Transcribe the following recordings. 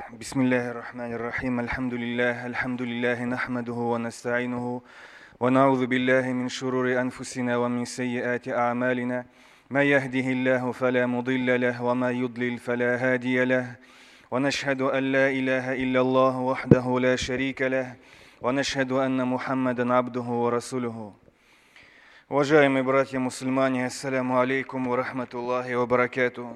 بسم الله الرحمن الرحيم الحمد لله نحمده ونستعينه ونعوذ بالله من شرور أنفسنا ومن سيئات أعمالنا ما يهده الله فلا مضل له وما يضلل فلا هادي له ونشهد أن لا إله إلا الله وحده لا شريك له ونشهد أن محمدا عبده ورسوله. Уважаемые братья-мусульмане, ассаляму алейкум ва рахматуллахи ва баракатуху.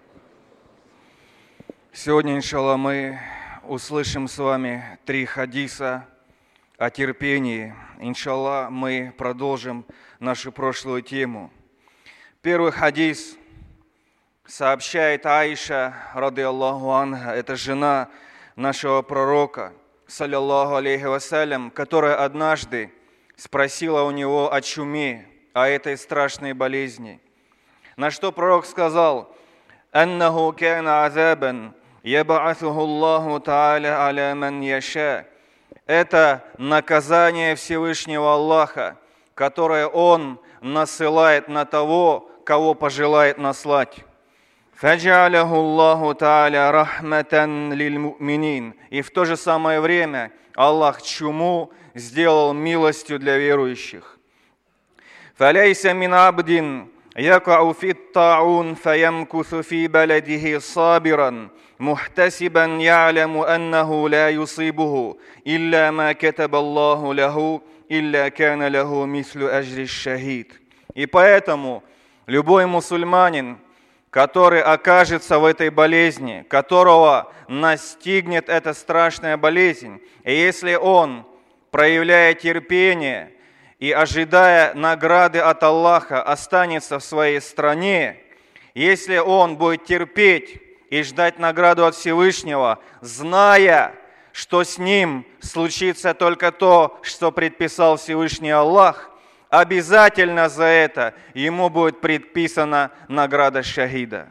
Сегодня, иншаллах, мы услышим с вами 3 хадиса о терпении. Иншаллах, мы продолжим нашу прошлую тему. Первый хадис сообщает Аиша, ради Аллаху анха, это жена нашего пророка, саллаллаху алейхи вассалям, которая однажды спросила у него о чуме, о этой страшной болезни. На что пророк сказал: «Аннаху кана азабан яба'атхуху Аллаху та'аля аля ман яша». Это наказание Всевышнего Аллаха, которое Он насылает на того, кого пожелает наслать. «Фаджа'аляху Аллаху та'аля рахматан лиль му'минин». И в то же самое время Аллах чуму сделал милостью для верующих. «Фаляйса мин абдин якау фит та'ун фаямкусу фи баладихи сабиран мухтасибан я'ляму аннаху ла юсибуху илля ма катаба Аллаху лаху илля кана лаху мислу ажри шахид». И поэтому любой мусульманин, который окажется в этой болезни, которого настигнет эта страшная болезнь, и если он, проявляя терпение и ожидая награды от Аллаха, останется в своей стране, если он будет терпеть и ждать награду от Всевышнего, зная, что с ним случится только то, что предписал Всевышний Аллах, обязательно за это ему будет предписана награда шахида.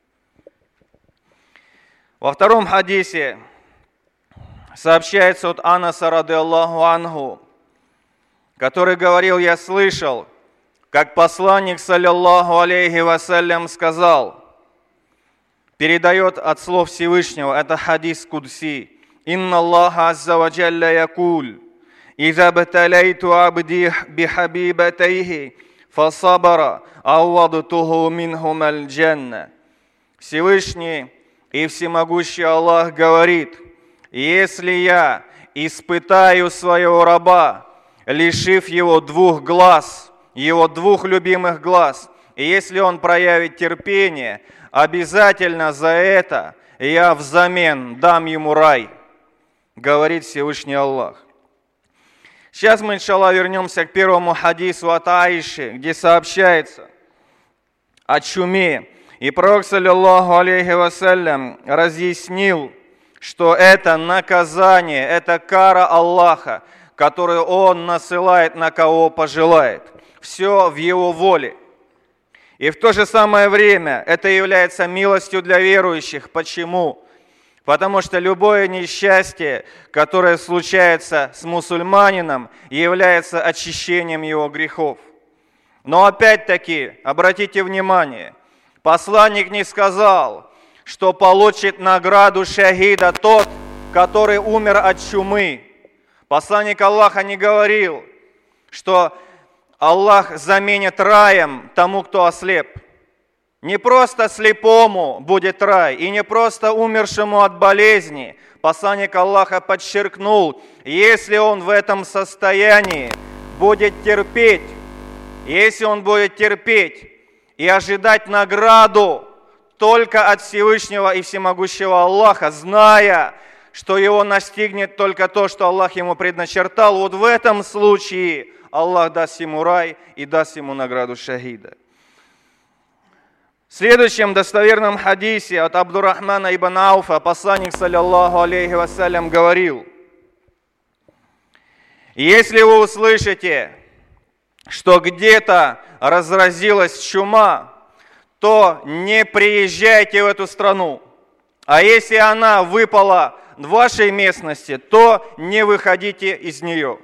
Во втором хадисе сообщается от Анаса, ради Аллаху анху, который говорил: «Я слышал, как посланник, саллаллаху алейхи вассалям, сказал», передает от слов Всевышнего, это хадис кудси: «Инна Аллаха азза ва джалля якуль, иза бталайту абди бихабибатайхи фасабара ауадтуху минхум аль-джанна». Всевышний и всемогущий Аллах говорит: «Если я испытаю своего раба, лишив его 2 глаз, его 2 любимых глаз, и если он проявит терпение, обязательно за это я взамен дам ему рай», говорит Всевышний Аллах. Сейчас мы, иншаллах, вернемся к первому хадису от Аиши, где сообщается о чуме. И пророк, саллаллаху алейхи вассалям, разъяснил, что это наказание, это кара Аллаха, которую Он насылает на кого пожелает. Все в Его воле. И в то же самое время это является милостью для верующих. Почему? Потому что любое несчастье, которое случается с мусульманином, является очищением его грехов. Но опять-таки, обратите внимание, посланник не сказал, что получит награду шахида тот, который умер от чумы. Посланник Аллаха не говорил, что Аллах заменит раем тому, кто ослеп. Не просто слепому будет рай, и не просто умершему от болезни. Посланник Аллаха подчеркнул, если он в этом состоянии будет терпеть, если он будет терпеть и ожидать награду только от Всевышнего и всемогущего Аллаха, зная, что его настигнет только то, что Аллах ему предначертал, вот в этом случае Аллах даст ему рай и даст ему награду шахида. В следующем достоверном хадисе от Абдуррахмана ибн Ауфа посланник, саллаллаху алейхи вассалям, говорил: «Если вы услышите, что где-то разразилась чума, то не приезжайте в эту страну. А если она выпала в вашей местности, то не выходите из нее».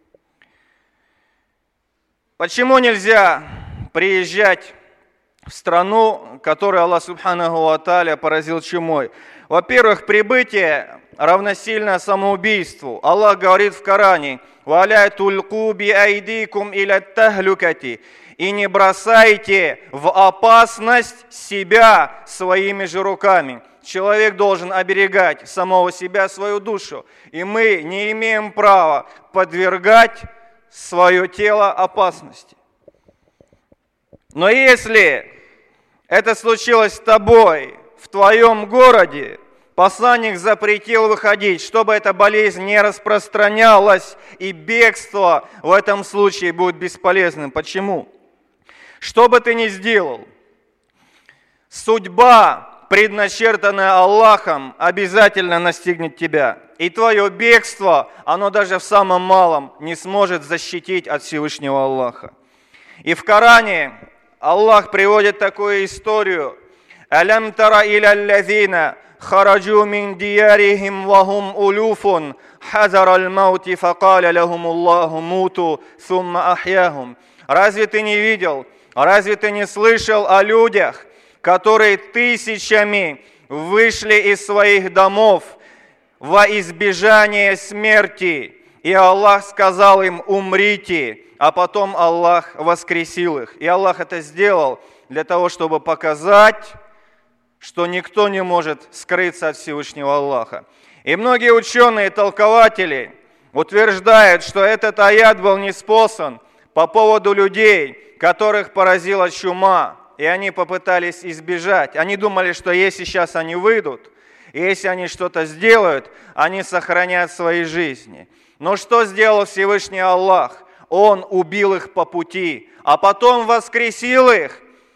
Почему нельзя приезжать в страну, которую Аллах субханаху ва тааля поразил чумой? Во-первых, прибытие равносильно самоубийству. Аллах говорит в Коране: «Валя тульку би айдикум иля тахлюкати». И не бросайте в опасность себя своими же руками. Человек должен оберегать самого себя, свою душу. И мы не имеем права подвергать свое тело опасности. Но если это случилось с тобой, в твоем городе, посланник запретил выходить, чтобы эта болезнь не распространялась, и бегство в этом случае будет бесполезным. Почему? Что бы ты ни сделал, судьба, предначертанная Аллахом, обязательно настигнет тебя. И твое бегство, оно даже в самом малом не сможет защитить от Всевышнего Аллаха. И в Коране Аллах приводит такую историю. «Алям тара иля ллазина хараджу мин диярихим вахум улюфун хазар аль-маути факаля лахум Аллаху муту сумма ахьяхум». Разве ты не видел, разве ты не слышал о людях, которые тысячами вышли из своих домов во избежание смерти, и Аллах сказал им: умрите, а потом Аллах воскресил их. И Аллах это сделал для того, чтобы показать, что никто не может скрыться от Всевышнего Аллаха. И многие ученые, толкователи утверждают, что этот аят был ниспослан по поводу людей, которых поразила чума, и они попытались избежать. Они думали, что если сейчас они выйдут, и если они что-то сделают, они сохранят свои жизни. Но что сделал Всевышний Аллах? Он убил их по пути, а потом воскресил их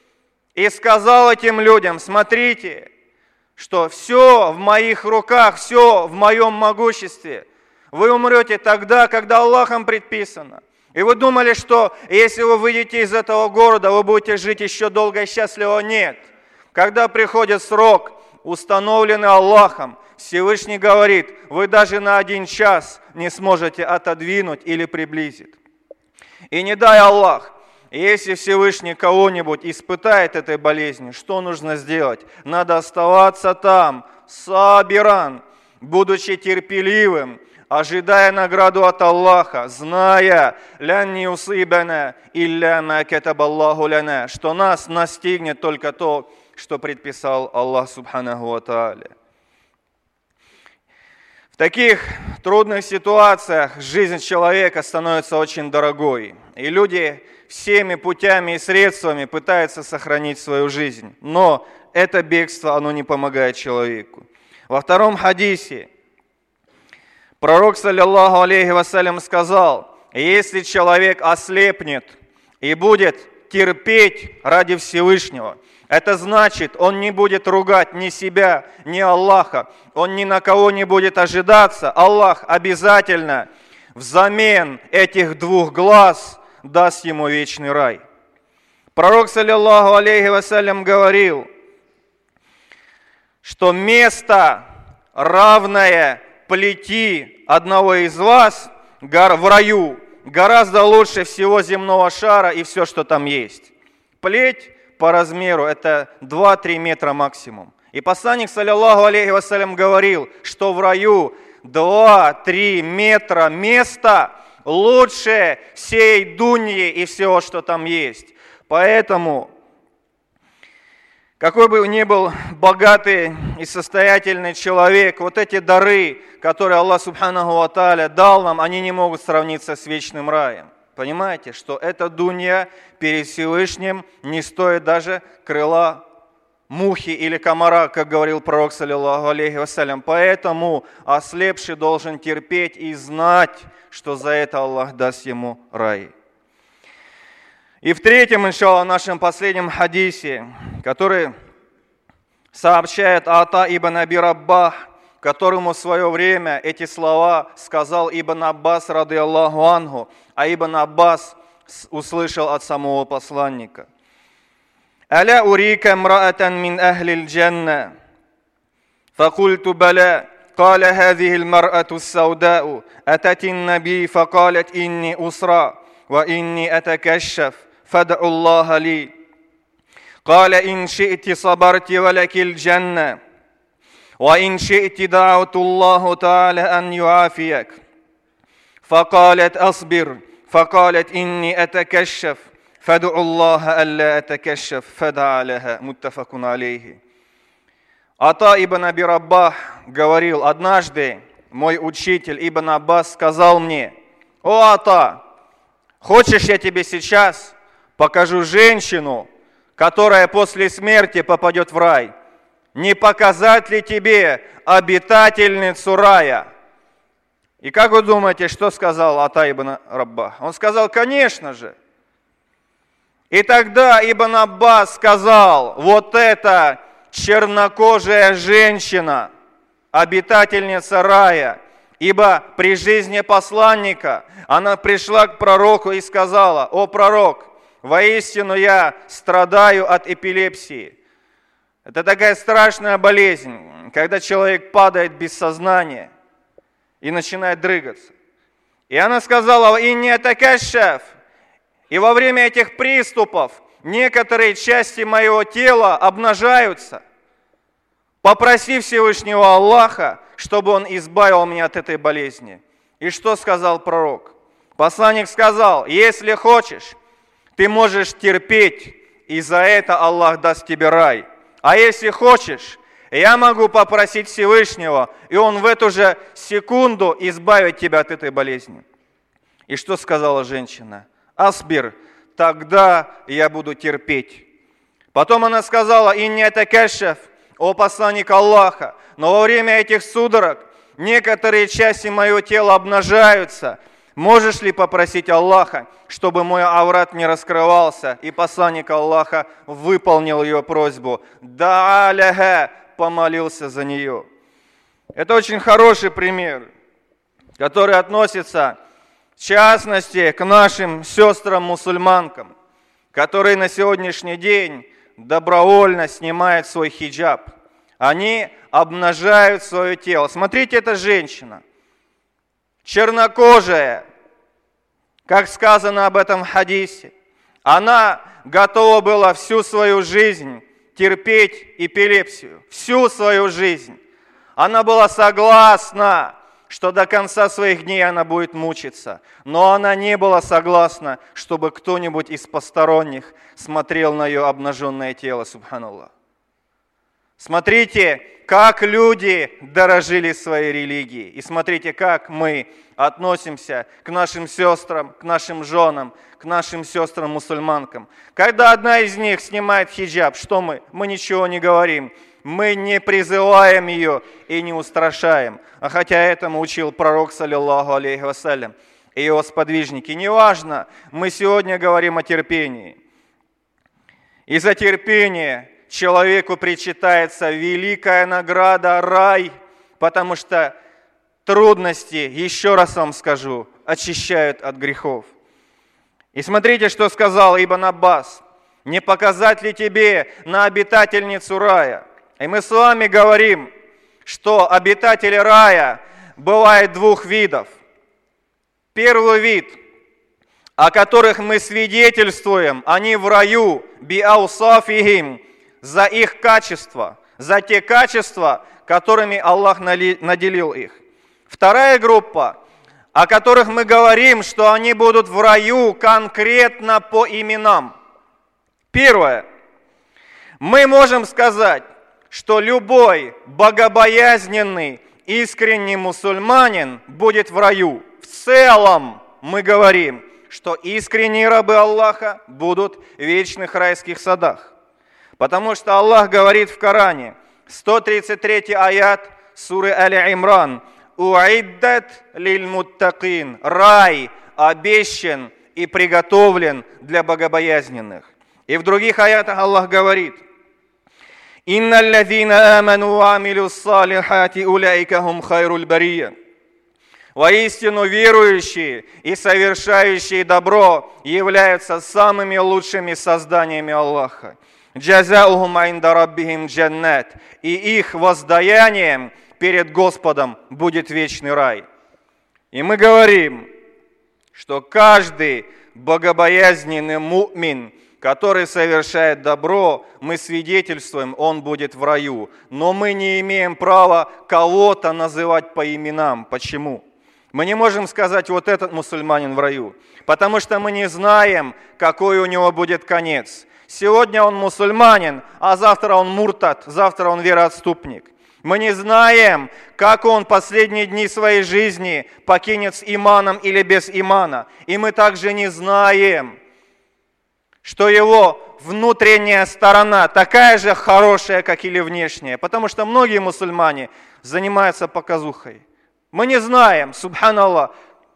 и сказал этим людям: смотрите, что все в моих руках, все в моем могуществе. Вы умрете тогда, когда Аллахом предписано. И вы думали, что если вы выйдете из этого города, вы будете жить еще долго и счастливо? Нет. Когда приходит срок, установленный Аллахом, Всевышний говорит: вы даже на 1 час не сможете отодвинуть или приблизить. И не дай Аллах, если Всевышний кого-нибудь испытает этой болезнью, что нужно сделать? Надо оставаться там, сабиран, будучи терпеливым, ожидая награду от Аллаха, зная, лян не усибана илля ма катабаллаху ляна, что нас настигнет только то, что предписал Аллах субханаху ва тааля. В таких трудных ситуациях жизнь человека становится очень дорогой, и люди всеми путями и средствами пытаются сохранить свою жизнь, но это бегство, оно не помогает человеку. Во втором хадисе пророк, саллиллаху алейхи вассалям, сказал: если человек ослепнет и будет терпеть ради Всевышнего, это значит, он не будет ругать ни себя, ни Аллаха, он ни на кого не будет ожидаться. Аллах обязательно взамен этих 2 глаз даст ему вечный рай. Пророк, саллиллаху алейхи вассалям, говорил, что место, равное плети одного из вас в раю, гораздо лучше всего земного шара и все, что там есть. Плеть по размеру это 2-3 метра максимум. И посланник, саллиллаху алейхи вассалям, говорил, что в раю 2-3 метра места лучше всей дуньи и всего, что там есть. Поэтому, какой бы ни был богатый и состоятельный человек, вот эти дары, которые Аллах субханаху ва тааля дал нам, они не могут сравниться с вечным раем. Понимаете, что эта дунья перед Всевышним не стоит даже крыла мухи или комара, как говорил пророк, саллиллаху алейхи вассалям. Поэтому ослепший должен терпеть и знать, что за это Аллах даст ему рай. И в третьем, иншаллах, нашем последнем хадисе, который сообщает Ата ибн Аби Раббах, которому в свое время эти слова сказал Ибн Аббас, рады Аллаху анху, а Ибн Аббас услышал от самого посланника. «Аля урика мраатан мин ахлил джанна, факульту баля, каля хазихил мар'ату саудау, ататин наби, факалят инни усра, ва инни атакашшаф, фад'у Аллаха ли. Каля ин ши'ти сабарти валякил джанна, وإن شئت دعوت الله تعالى أن يعافيك فقالت أصبر فقالت إني أتكشف فادعوا الله ألا أتكشف فدعا لها متفق عليه. Ата ибн Аби Раббах говорил: однажды мой учитель Ибн Аббас сказал мне: «О, Ата, хочешь, я тебе сейчас покажу женщину, которая после смерти попадет в рай? Не показать ли тебе обитательницу рая?» И как вы думаете, что сказал Ата ибн Раббах? Он сказал: конечно же. И тогда Ибн Аббас сказал: вот эта чернокожая женщина, обитательница рая, ибо при жизни посланника она пришла к пророку и сказала: «О пророк, воистину я страдаю от эпилепсии». Это такая страшная болезнь, когда человек падает без сознания и начинает дрыгаться. И она сказала: «Инни атакашаф». И во время этих приступов некоторые части моего тела обнажаются. Попроси Всевышнего Аллаха, чтобы Он избавил меня от этой болезни. И что сказал пророк? Посланник сказал: если хочешь, ты можешь терпеть, и за это Аллах даст тебе рай. А если хочешь, я могу попросить Всевышнего, и Он в эту же секунду избавит тебя от этой болезни. И что сказала женщина? «Асбир, тогда я буду терпеть». Потом она сказала: «Инни атакашаф», о посланник Аллаха, но во время этих судорог некоторые части моего тела обнажаются. Можешь ли попросить Аллаха, чтобы мой аврат не раскрывался?» И посланник Аллаха выполнил ее просьбу. «Да аляха», помолился за нее. Это очень хороший пример, который относится в частности к нашим сестрам-мусульманкам, которые на сегодняшний день добровольно снимают свой хиджаб. Они обнажают свое тело. Смотрите, эта женщина, чернокожая, как сказано об этом в хадисе, она готова была всю свою жизнь терпеть эпилепсию. Всю свою жизнь. Она была согласна, что до конца своих дней она будет мучиться. Но она не была согласна, чтобы кто-нибудь из посторонних смотрел на ее обнаженное тело, субханаллах. Смотрите, как люди дорожили своей религией. И смотрите, как мы относимся к нашим сестрам, к нашим женам, к нашим сестрам-мусульманкам. Когда одна из них снимает хиджаб, что мы? Мы ничего не говорим. Мы не призываем ее и не устрашаем. А хотя этому учил пророк, саллиллаху алейхи вассалям, и его сподвижники. Неважно, мы сегодня говорим о терпении. И за терпение человеку причитается великая награда, рай, потому что трудности, еще раз вам скажу, очищают от грехов. И смотрите, что сказал Ибн Аббас. «Не показать ли тебе на обитательницу рая?» И мы с вами говорим, что обитатели рая бывает двух видов. Первый вид, о которых мы свидетельствуем, они в раю, биаусафихим, за их качества, за те качества, которыми Аллах наделил их. Вторая группа, о которых мы говорим, что они будут в раю конкретно по именам. Первое. Мы можем сказать, что любой богобоязненный, искренний мусульманин будет в раю. В целом мы говорим, что искренние рабы Аллаха будут в вечных райских садах. Потому что Аллах говорит в Коране, 133 аят суры Али-Имран, «Уиддат лиль-муттакин» – рай обещан и приготовлен для богобоязненных. И в других аятах Аллах говорит, «Инна аллазина аману ва амилу ссалихати уляйка хум хайруль бария». Воистину верующие и совершающие добро являются самыми лучшими созданиями Аллаха. «Джазаухум инда раббихим джаннат». И их воздаянием перед Господом будет вечный рай. И мы говорим, что каждый богобоязненный му'мин, который совершает добро, мы свидетельствуем, он будет в раю. Но мы не имеем права кого-то называть по именам. Почему? Мы не можем сказать, вот этот мусульманин в раю, потому что мы не знаем, какой у него будет конец. Сегодня он мусульманин, а завтра он муртад, завтра он вероотступник. Мы не знаем, как он последние дни своей жизни покинет с иманом или без имана. И мы также не знаем, что его внутренняя сторона такая же хорошая, как или внешняя. Потому что многие мусульмане занимаются показухой. Мы не знаем, субханаллах,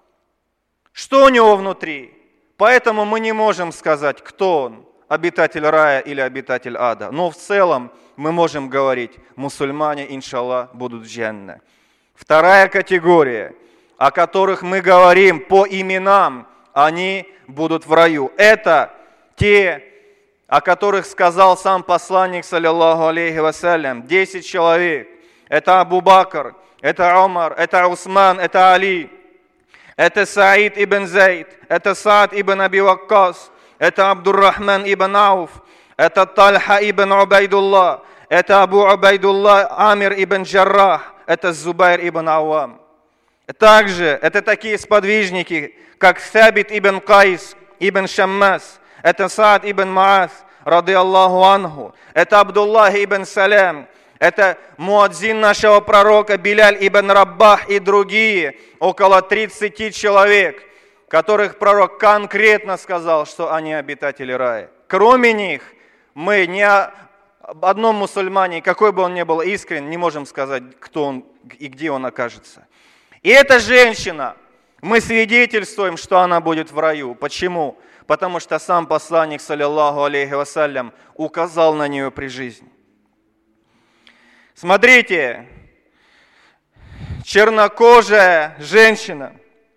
что у него внутри. Поэтому мы не можем сказать, кто он, обитатель рая или обитатель ада. Но в целом мы можем говорить, мусульмане, иншаллах, будут в джанне. Вторая категория, о которых мы говорим по именам, они будут в раю. Это те, о которых сказал сам посланник, саллиллаху алейхи вассалям, 10 человек. Это Абу Бакр, это Умар, это Усман, это Али, это Саид ибн Зайд, это Саад ибн Аби Ваккас, это Абдуррахман ибн Ауф, это Тальха ибн Убайдуллах, это Абу Убайдуллах Амир ибн Джаррах, это Зубайр ибн Ауам. Также это такие сподвижники, как Сабит ибн Кайс ибн Шаммас, это Саад ибн Маас, рады Аллаху анху, это Абдуллах ибн Салям, это муадзин нашего пророка Биляль ибн Раббах и другие, около 30 человек, которых пророк конкретно сказал, что они обитатели рая. Кроме них, мы ни об одном мусульмане, какой бы он ни был искренен, не можем сказать, кто он и где он окажется. И эта женщина, мы свидетельствуем, что она будет в раю. Почему? Потому что сам посланник, саллиллаху алейхи вассалям, указал на нее при жизни. Смотрите, чернокожая женщина,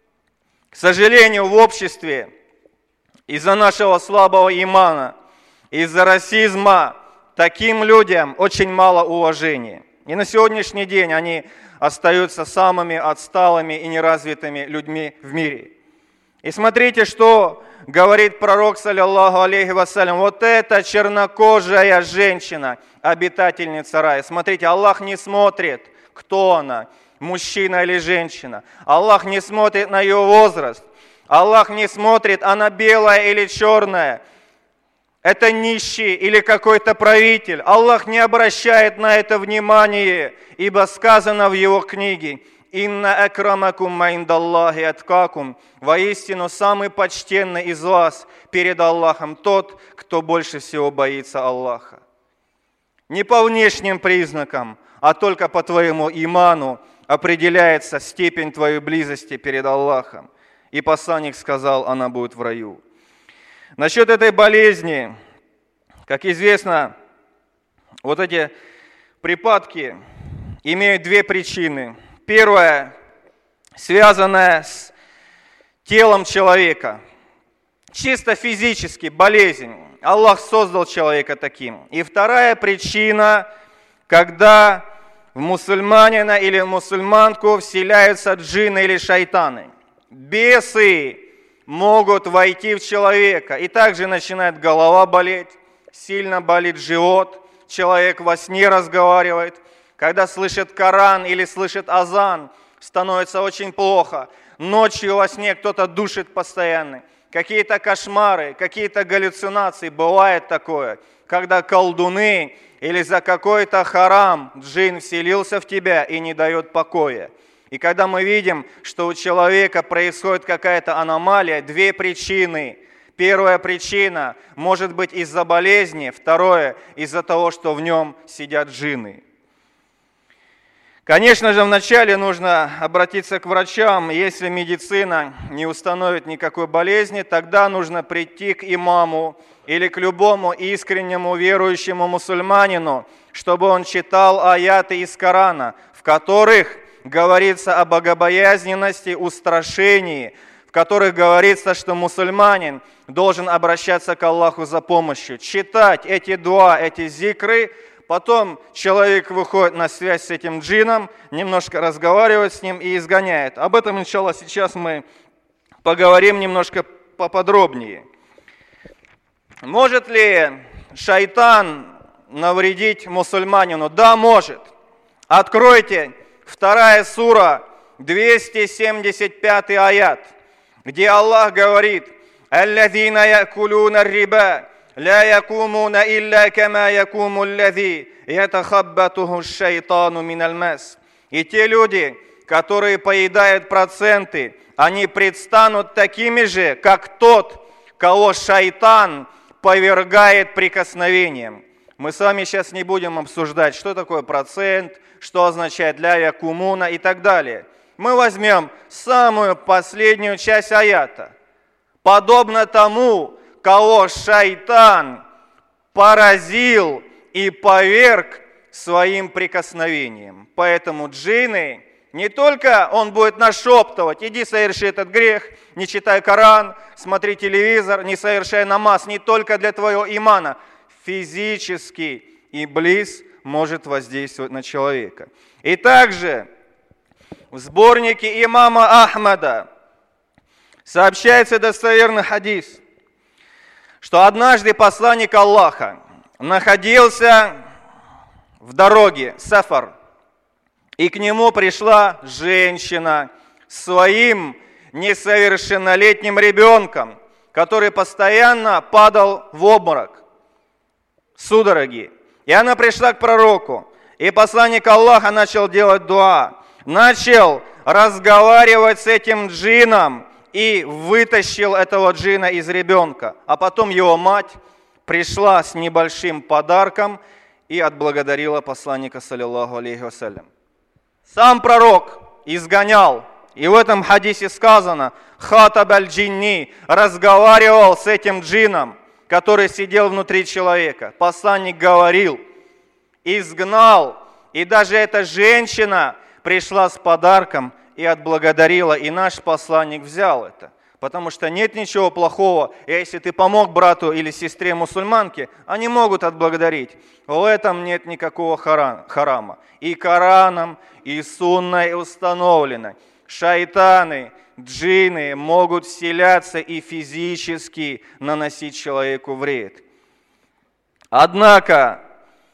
к сожалению, в обществе из-за нашего слабого имана, из-за расизма, таким людям очень мало уважения. И на сегодняшний день они остаются самыми отсталыми и неразвитыми людьми в мире. И смотрите, что говорит пророк, саллиллаху алейхи вассалям, вот эта чернокожая женщина, обитательница рая. Смотрите, Аллах не смотрит, кто она, мужчина или женщина. Аллах не смотрит на ее возраст. Аллах не смотрит, она белая или черная. Это нищий или какой-то правитель. Аллах не обращает на это внимание, ибо сказано в его книге: «Инна акрамакум майндаллахи аткакум». Воистину, самый почтенный из вас перед Аллахом тот, кто больше всего боится Аллаха. Не по внешним признакам, а только по твоему иману определяется степень твоей близости перед Аллахом. И посланник сказал, она будет в раю. Насчет этой болезни, как известно, вот эти припадки имеют две причины. Первая, связанная с телом человека. Чисто физически болезнь. Аллах создал человека таким. И вторая причина, когда в мусульманина или в мусульманку вселяются джинны или шайтаны. Бесы могут войти в человека. И также начинает голова болеть, сильно болит живот, человек во сне разговаривает. Когда слышит Коран или слышит азан, становится очень плохо. Ночью во сне кто-то душит постоянно. Какие-то кошмары, какие-то галлюцинации. Бывает такое, когда колдуны или за какой-то харам джин вселился в тебя и не дает покоя. И когда мы видим, что у человека происходит какая-то аномалия, две причины. Первая причина может быть из-за болезни, второе из-за того, что в нем сидят джинны. Конечно же, вначале нужно обратиться к врачам. Если медицина не установит никакой болезни, тогда нужно прийти к имаму или к любому искреннему верующему мусульманину, чтобы он читал аяты из Корана, в которых говорится о богобоязненности, устрашении, в которых говорится, что мусульманин должен обращаться к Аллаху за помощью, читать эти дуа, эти зикры. Потом человек выходит на связь с этим джинном, немножко разговаривает с ним и изгоняет. Об этом, иншаллах, сейчас мы поговорим немножко поподробнее. Может ли шайтан навредить мусульманину? Да, может. Откройте 2 сура, 275 аят, где Аллах говорит: «Аллазина якулуна риба, ла якумуна илля кама якуму аллази, ятахаббатуху шайтану миналь мас». И те люди, которые поедают проценты, они предстанут такими же, как тот, кого шайтан повергает прикосновением. Мы с вами сейчас не будем обсуждать, что такое процент, что означает ля якумуна и так далее. Мы возьмем самую последнюю часть аята. Подобно тому, кого шайтан поразил и поверг своим прикосновением. Поэтому джинны, не только он будет нашептывать: иди соверши этот грех, не читай Коран, смотри телевизор, не совершай намаз, не только для твоего имана. Физически иблис может воздействовать на человека. И также в сборнике имама Ахмада сообщается достоверный хадис, что однажды посланник Аллаха находился в дороге, сафар, и к нему пришла женщина с своим несовершеннолетним ребенком, который постоянно падал в обморок, судороги. И она пришла к пророку, и посланник Аллаха начал делать дуа, начал разговаривать с этим джинном и вытащил этого джинна из ребенка. А потом его мать пришла с небольшим подарком и отблагодарила посланника, саллиллаху алейхи вассалям. Сам пророк изгонял, и в этом хадисе сказано: хатаб аль-джинни, разговаривал с этим джинном, который сидел внутри человека. Посланник говорил, изгнал, и даже эта женщина пришла с подарком и отблагодарила, и наш посланник взял это. Потому что нет ничего плохого, если ты помог брату или сестре мусульманке, они могут отблагодарить. В этом нет никакого харама. И Кораном, и Сунной установлено: шайтаны, джинны могут вселяться и физически наносить человеку вред. Однако,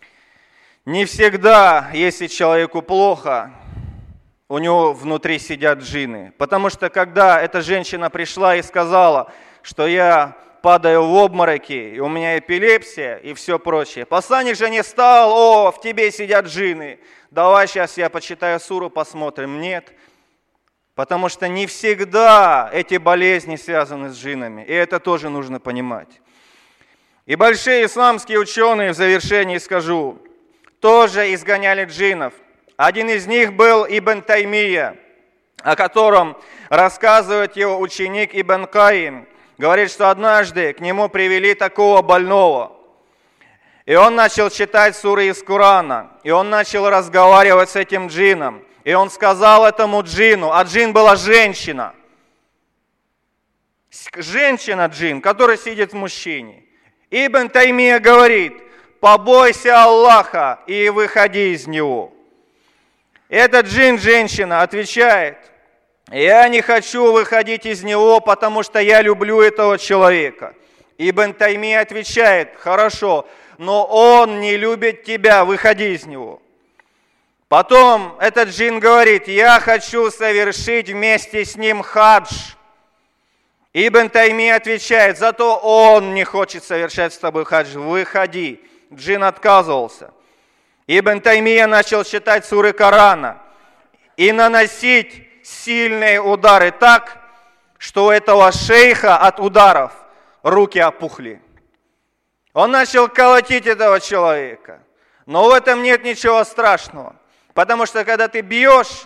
не всегда, если человеку плохо, у него внутри сидят джинны. Потому что когда эта женщина пришла и сказала, что я падаю в обмороки, и у меня эпилепсия и все прочее, посланник же не стал: о, в тебе сидят джинны, давай сейчас я почитаю суру, посмотрим. Нет. Потому что не всегда эти болезни связаны с джиннами, и это тоже нужно понимать. И большие исламские ученые, в завершении скажу, тоже изгоняли джиннов. Один из них был Ибн Таймия, о котором рассказывает его ученик Ибн Каим. Говорит, что однажды к нему привели такого больного, и он начал читать суры из Корана, и он начал разговаривать с этим джинном. И он сказал этому джинну, а джин была женщина. Женщина-джин, которая сидит в мужчине. Ибн Таймия говорит: побойся Аллаха и выходи из него. Этот джин, женщина, отвечает: я не хочу выходить из него, потому что я люблю этого человека. Ибн Таймия отвечает: хорошо, но он не любит тебя, выходи из него. Потом этот джин говорит: я хочу совершить вместе с ним хадж. Ибн Таймия отвечает: зато он не хочет совершать с тобой хадж, выходи. Джин отказывался. Ибн Таймия начал читать суры Корана и наносить сильные удары так, что у этого шейха от ударов руки опухли. Он начал колотить этого человека. Но в этом нет ничего страшного. Потому что когда ты бьешь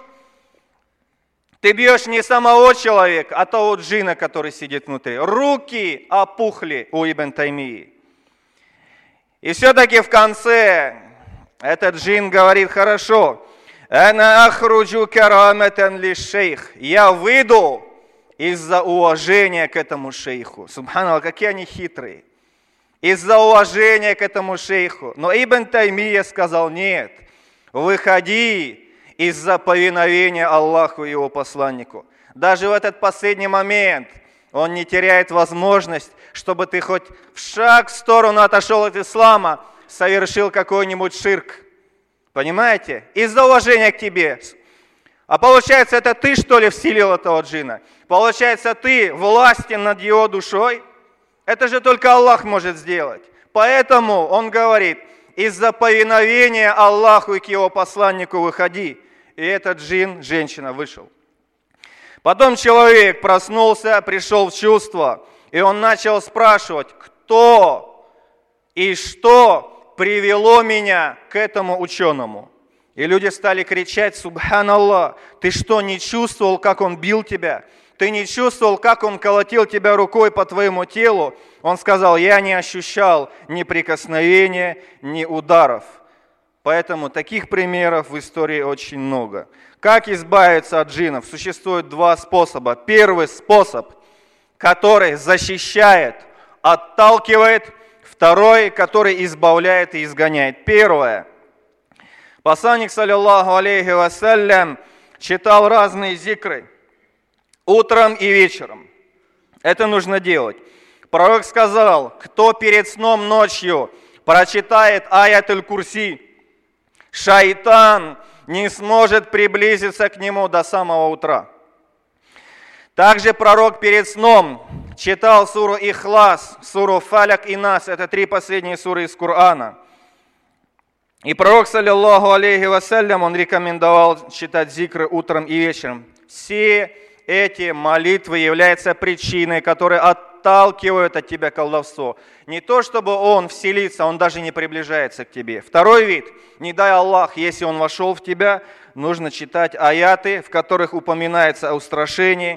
не самого человека, а того джина, который сидит внутри. Руки опухли у Ибн Таймии. И все-таки в конце этот джин говорит: хорошо, «Ана ахруджу караматан ли шейх». Я выйду из-за уважения к этому шейху. Субханаллах, какие они хитрые. Из-за уважения к этому шейху. Но Ибн Таймия сказал: нет, выходи из-за повиновения Аллаху и его посланнику. Даже в этот последний момент Он не теряет возможность, чтобы ты хоть в шаг в сторону отошел от ислама, совершил какой-нибудь ширк. Понимаете? Из-за уважения к тебе. А получается, это ты, что ли, вселил этого джина? Получается, ты властен над его душой? Это же только Аллах может сделать. Поэтому он говорит, из-за повиновения Аллаху и к его посланнику выходи. И этот джин, женщина, вышел. Потом человек проснулся, пришел в чувство, и он начал спрашивать, кто и что привело меня к этому ученому. И люди стали кричать: «Субханаллах, ты что, не чувствовал, как он бил тебя? Ты не чувствовал, как он колотил тебя рукой по твоему телу?» Он сказал: «Я не ощущал ни прикосновения, ни ударов». Поэтому таких примеров в истории очень много. Как избавиться от джиннов? Существует два способа. Первый способ, который защищает, отталкивает. Второй, который избавляет и изгоняет. Первое. Посланник, саллиллаху алейхи вассалям, читал разные зикры утром и вечером. Это нужно делать. Пророк сказал: кто перед сном ночью прочитает аят аль-Курси, шайтан не сможет приблизиться к нему до самого утра. Также пророк перед сном читал суру Ихлас, суру Фаляк и Нас. Это 3 последние суры из Корана. И пророк, саллиллаху алейхи вассалям, он рекомендовал читать зикры утром и вечером. Все эти молитвы являются причиной, которые отталкивают от тебя колдовство. Не то, чтобы он вселится, он даже не приближается к тебе. Второй вид. Не дай Аллах, если он вошел в тебя, нужно читать аяты, в которых упоминается о устрашении,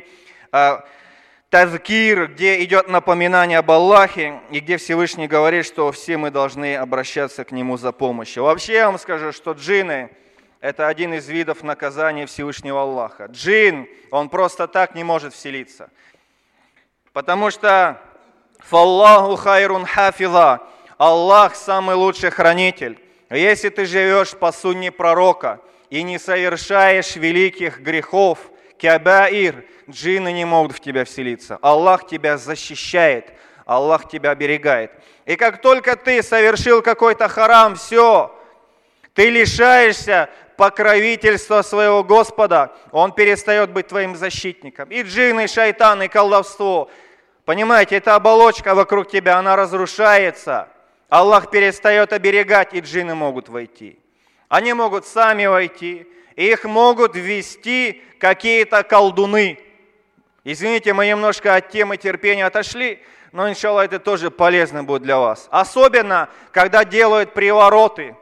тазкир, где идет напоминание об Аллахе, и где Всевышний говорит, что все мы должны обращаться к Нему за помощью. Вообще я вам скажу, что джинны – это один из видов наказания Всевышнего Аллаха. Джин, он просто так не может вселиться. Потому что «Фаллаху хайрун хафиза» – Аллах самый лучший хранитель. Если ты живешь по сунне пророка и не совершаешь великих грехов, кабаир, джинны не могут в тебя вселиться. Аллах тебя защищает, Аллах тебя оберегает. И как только ты совершил какой-то харам, все, ты лишаешься покровительства своего Господа, Он перестает быть твоим защитником. И джинны, и шайтан, и колдовство. Понимаете, эта оболочка вокруг тебя, она разрушается. Аллах перестает оберегать, и джинны могут войти. Они могут сами войти, и их могут ввести какие-то колдуны. Извините, мы немножко от темы терпения отошли, но, иншаллах, это тоже полезно будет для вас. Особенно, когда делают привороты.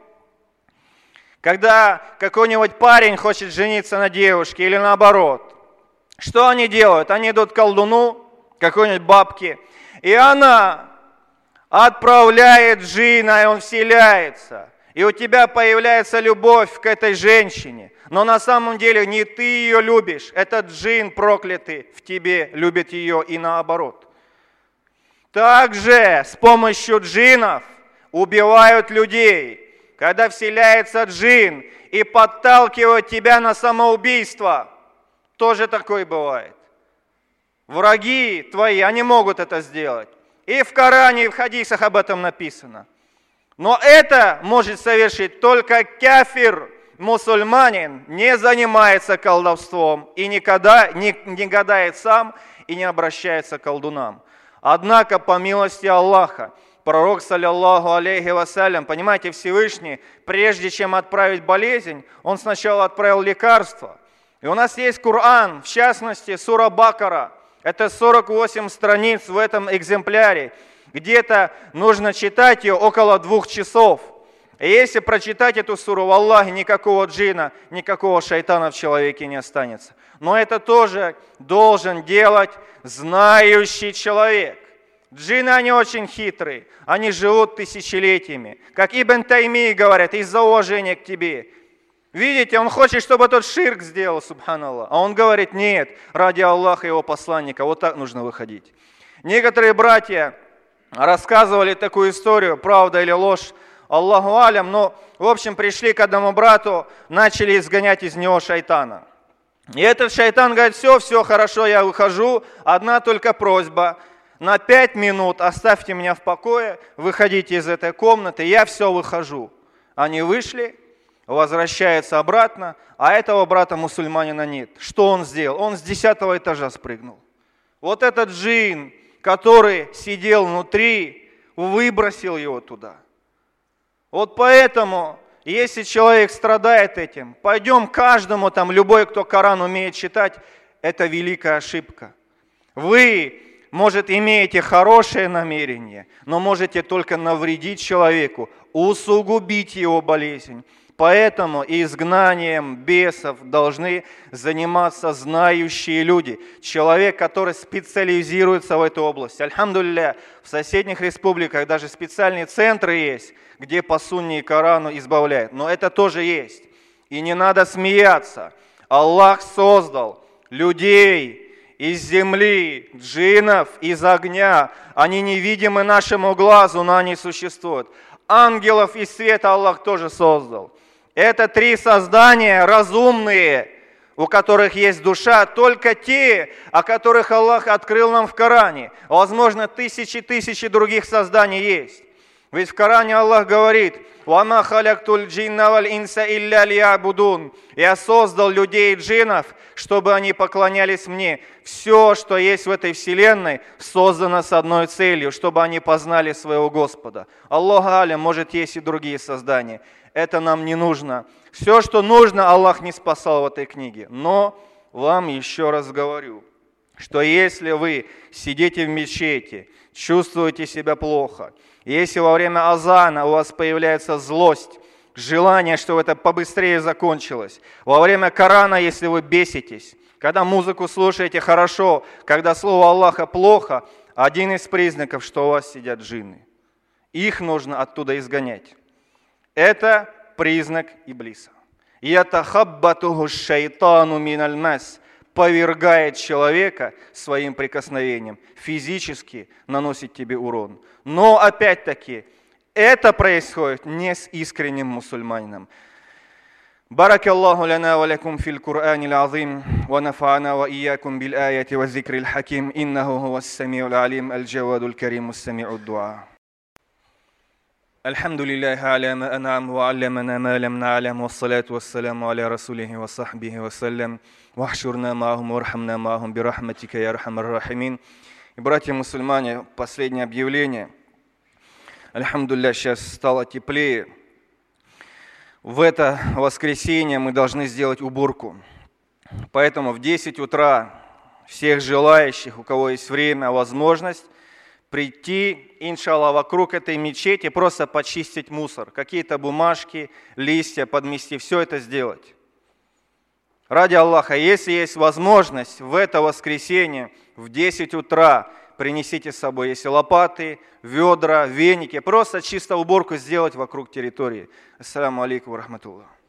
Когда какой-нибудь парень хочет жениться на девушке или наоборот. Что они делают? Они идут к колдуну, какой-нибудь бабке, и она отправляет джинна, и он вселяется. И у тебя появляется любовь к этой женщине. Но на самом деле не ты ее любишь. Этот джин проклятый в тебе любит ее и наоборот. Также с помощью джиннов убивают людей. Когда вселяется джин и подталкивает тебя на самоубийство. Тоже такое бывает. Враги твои, они могут это сделать. И в Коране, и в хадисах об этом написано. Но это может совершить только кафир, мусульманин, не занимается колдовством и никогда не гадает сам и не обращается к колдунам. Однако, по милости Аллаха, пророк, саллиллаху алейхи вассалям, понимаете, Всевышний, прежде чем отправить болезнь, он сначала отправил лекарство. И у нас есть Коран, в частности, сура Бакара. Это 48 страниц в этом экземпляре. Где-то нужно читать ее около 2 часов. И если прочитать эту суру, валлахи, никакого джина, никакого шайтана в человеке не останется. Но это тоже должен делать знающий человек. Джинны, они очень хитрые, они живут тысячелетиями. Как Ибн Тайми говорят, из-за уважения к тебе. Видите, он хочет, чтобы тот ширк сделал, субханаллах. А он говорит, нет, ради Аллаха и его посланника, вот так нужно выходить. Некоторые братья рассказывали такую историю, правда или ложь, Аллаху алям, но, в общем, пришли к одному брату, начали изгонять из него шайтана. И этот шайтан говорит: все, хорошо, я выхожу, одна только просьба. На 5 минут оставьте меня в покое, выходите из этой комнаты, я все выхожу. Они вышли, возвращаются обратно, а этого брата-мусульманина нет. Что он сделал? Он с 10-го этажа спрыгнул. Вот этот джин, который сидел внутри, выбросил его туда. Вот поэтому, если человек страдает этим, пойдем каждому, там, любой, кто Коран умеет читать, это великая ошибка. Вы, может, имеете хорошее намерение, но можете только навредить человеку, усугубить его болезнь. Поэтому изгнанием бесов должны заниматься знающие люди. Человек, который специализируется в этой области. Альхамдулилля, в соседних республиках даже специальные центры есть, где по сунне и Корану избавляют. Но это тоже есть. И не надо смеяться. Аллах создал людей из земли, джиннов, из огня. Они невидимы нашему глазу, но они существуют. Ангелов из света Аллах тоже создал. Это 3 создания разумные, у которых есть душа, только те, о которых Аллах открыл нам в Коране. Возможно, тысячи других созданий есть. Ведь в Коране Аллах говорит: «Вама халяктуль джинна валь инса илля лиябудун». Я создал людей и джиннов, чтобы они поклонялись мне. Все, что есть в этой вселенной, создано с одной целью, чтобы они познали своего Господа. Аллах алям, может, есть и другие создания. Это нам не нужно. Все, что нужно, Аллах не спасал в этой книге. Но вам еще раз говорю, что если вы сидите в мечети, чувствуете себя плохо, если во время азана у вас появляется злость, желание, чтобы это побыстрее закончилось, во время Корана, если вы беситесь, когда музыку слушаете хорошо, когда слово Аллаха плохо, один из признаков, что у вас сидят джинны. Их нужно оттуда изгонять. Это признак Иблиса. Ятахаббатуху шайтану миналь мас. Повергает человека своим прикосновением, физически наносит тебе урон. Но опять-таки, это происходит не с искренним мусульманином. بارك الله لنا ولكم في القرآن العظيم ونفعنا وإياكم بالآية والذكر الحكيم إنه هو السميع العليم الجواد الكريم السميع الدعاء. الحمد لله على ما أنعم وعلمنا ما لم نعلم والصلاة والسلام على رسوله وصحبه وسلم واحشرنا معهم وارحمنا معهم برحمتك يا أرحم الراحمين. И, братья-мусульмане, последнее объявление. Альхамдулилля, сейчас стало теплее. В это воскресенье мы должны сделать уборку. Поэтому в 10 утра всех желающих, у кого есть время, возможность, прийти, иншаллах, вокруг этой мечети, просто почистить мусор. Какие-то бумажки, листья подмести, все это сделать. Ради Аллаха, если есть возможность в это воскресенье в 10 утра, принесите с собой, если лопаты, ведра, веники, просто чисто уборку сделать вокруг территории. Ассаламу алейкум ва рахматуллах.